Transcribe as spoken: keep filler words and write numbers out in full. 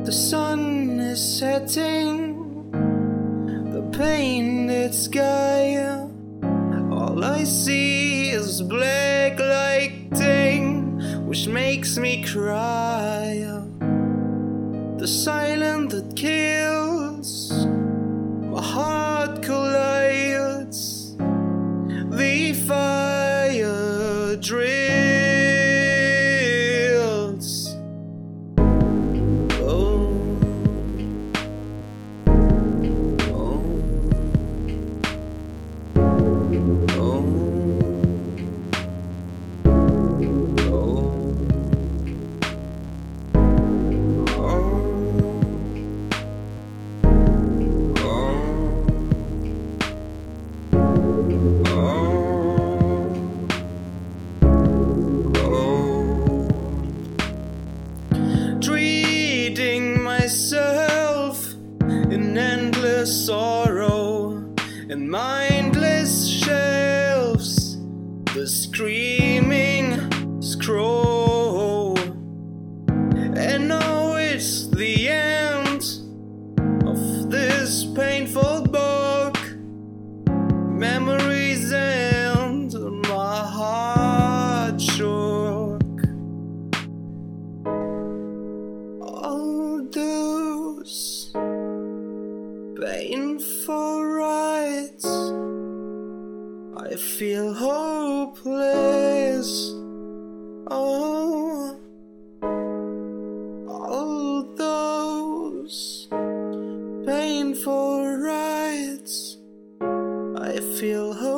The sun is setting, the painted sky. All I see is black lighting, which makes me cry. The silence that kills, my heart collides. The fire drills. Oh, oh, oh, myself in endless sorrow and mindless shelves, the screaming scroll. And now it's the end of this painful book. Memories and my heart shook. All those painful rides, I feel hopeless. Oh, all those painful rides, I feel hopeless.